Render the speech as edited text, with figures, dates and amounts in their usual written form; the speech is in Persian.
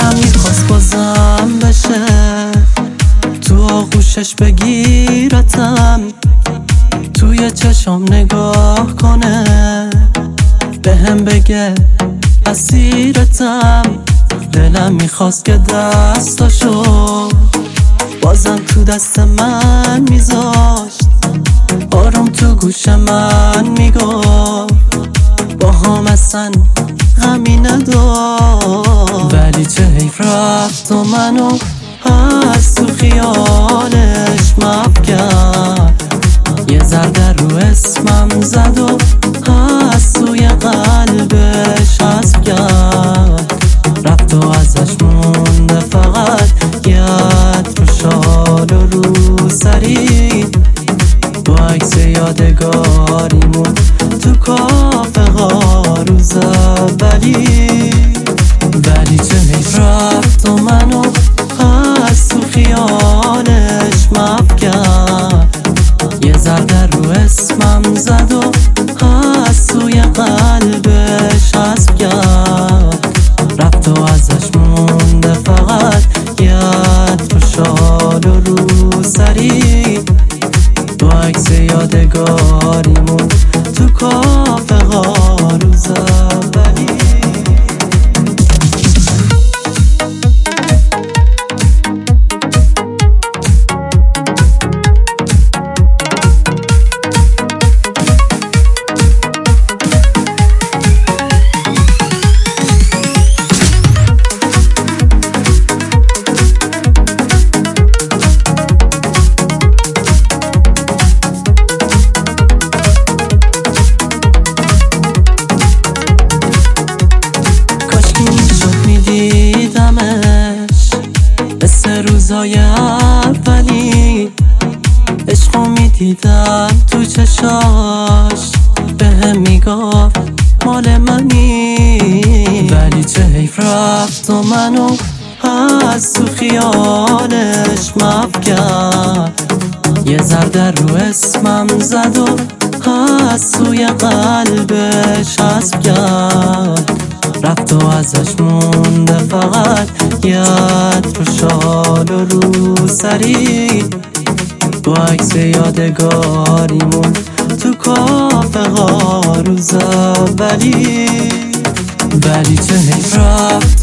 دلم میخواست بازم بشه تو آغوشش بگیرتم، توی چشم نگاه کنه بهم بگه اسیرتم. دلم میخواست که دستاشو بازم تو دست من میذاشت، آروم تو گوش من میگفت با هم اصلا غمی نداشت. ولی چه حیف رفت و منو از تو خیالش مفکرد، یه ذره رو اسمم زد و از توی قلبش حذف کرد. رفت و ازش مونده فقط ید رو شال و رو سری، با عکس یادگاریمون تو کافه ها روز اولی. ولی چه حیف رفت و منو از تو خیالش مفکرد، یه ذره رو اسمم زد و از توی قلبش حذف کرد. رفت و ازش مونده فقط ید رو شال و رو سری، با عکس یادگاریمون تو کافه ها روز اولی. مثل روزای اولی عشقو میدیدم تو چشاش، بهم میگفت مال منی. ولی چه حیف رفت و منو از تو خیالش مفکرد، یه ذره رو اسمم زد و از توی قلبش حذف کرد. رفت و ازش مونده فقط ید رو شال و رو سری، با عکس یادگاریمون تو کافه ها روز اولی. ولی چه حیف رفت